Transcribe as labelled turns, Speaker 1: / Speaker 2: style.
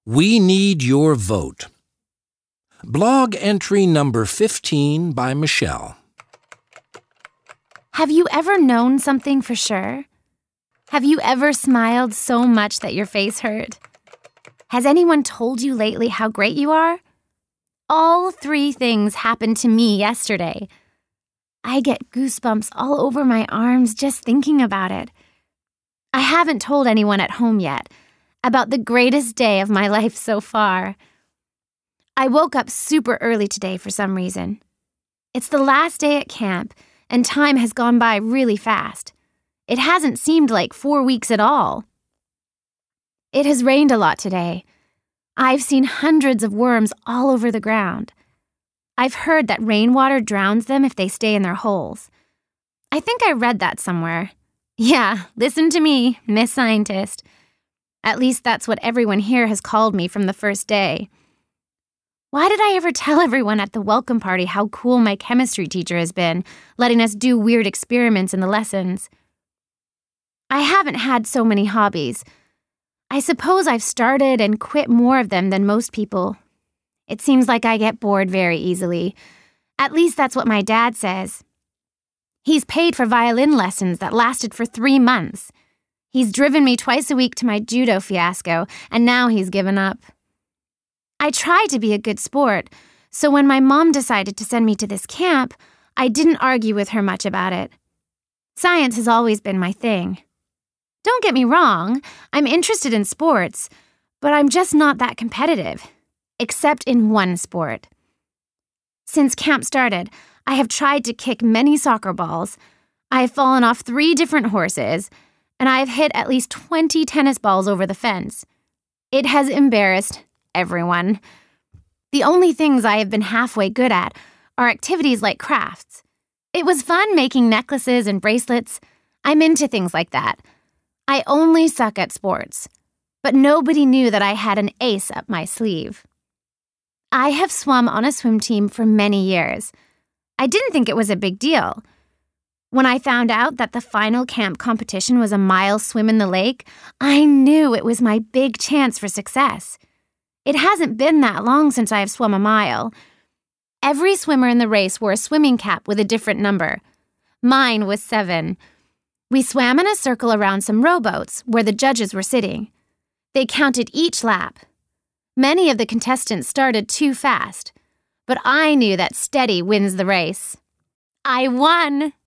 Speaker 1: We need your vote. Blog entry number 15 by Michelle.
Speaker 2: Have you ever known something for sure? Have you ever smiled so much that your face hurt? Has anyone told you lately how great you are? All three things happened to me yesterday. I get goosebumps all over my arms just thinking about it. I haven't told anyone at home yet about the greatest day of my life so far. I woke up super early today for some reason. It's the last day at camp, and time has gone by really fast. It hasn't seemed like 4 weeks at all. It has rained a lot today. I've seen hundreds of worms all over the ground. I've heard that rainwater drowns them if they stay in their holes. I think I read that somewhere. Yeah, listen to me, Miss Scientist. At least that's what everyone here has called me from the first day. Why did I ever tell everyone at the welcome party how cool my chemistry teacher has been, letting us do weird experiments in the lessons? I haven't had so many hobbies. I suppose I've started and quit more of them than most people. It seems like I get bored very easily. At least that's what my dad says. He's paid for violin lessons that lasted for 3 months. He's driven me twice a week to my judo fiasco, and now he's given up. I tried to be a good sport, so when my mom decided to send me to this camp, I didn't argue with her much about it. Science has always been my thing. Don't get me wrong, I'm interested in sports, but I'm just not that competitive, except in one sport. Since camp started, I have tried to kick many soccer balls. I have fallen off 3 different horses, and I have hit at least 20 tennis balls over the fence. It has embarrassed everyone. The only things I have been halfway good at are activities like crafts. It was fun making necklaces and bracelets. I'm into things like that. I only suck at sports, but nobody knew that I had an ace up my sleeve. I have swum on a swim team for many years. I didn't think it was a big deal. When I found out that the final camp competition was a mile swim in the lake, I knew it was my big chance for success. It hasn't been that long since I have swum a mile. Every swimmer in the race wore a swimming cap with a different number. Mine was 7. We swam in a circle around some rowboats where the judges were sitting. They counted each lap. Many of the contestants started too fast, but I knew that steady wins the race. I won!